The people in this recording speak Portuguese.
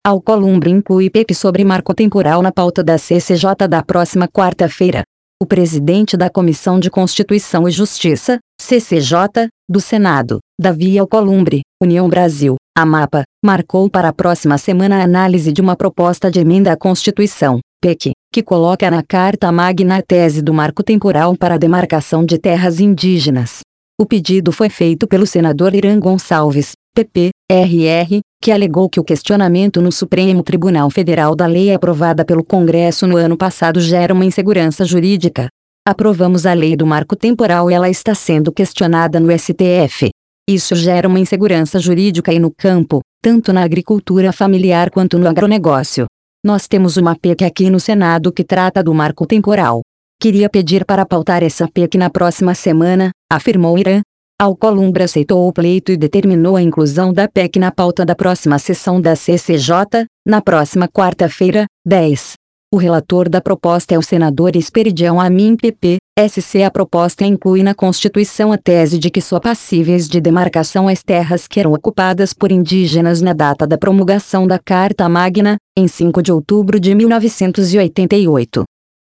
Alcolumbre inclui PEC sobre marco temporal na pauta da CCJ da próxima quarta-feira. O presidente da Comissão de Constituição e Justiça, CCJ, do Senado, Davi Alcolumbre, União Brasil, AMAPA, marcou para a próxima semana a análise de uma proposta de emenda à Constituição, PEC, que coloca na Carta Magna a tese do marco temporal para a demarcação de terras indígenas. O pedido foi feito pelo senador Irã Gonçalves, PP, RR, que alegou que o questionamento no Supremo Tribunal Federal da lei aprovada pelo Congresso no ano passado gera uma insegurança jurídica. Aprovamos a lei do marco temporal e ela está sendo questionada no STF. Isso gera uma insegurança jurídica e no campo, tanto na agricultura familiar quanto no agronegócio. Nós temos uma PEC aqui no Senado que trata do marco temporal. Queria pedir para pautar essa PEC na próxima semana, afirmou Irã. Alcolumbre aceitou o pleito e determinou a inclusão da PEC na pauta da próxima sessão da CCJ, na próxima quarta-feira, 10. O relator da proposta é o senador Esperidião Amin PP, SC. A proposta inclui na Constituição a tese de que só passíveis de demarcação as terras que eram ocupadas por indígenas na data da promulgação da Carta Magna, em 5 de outubro de 1988.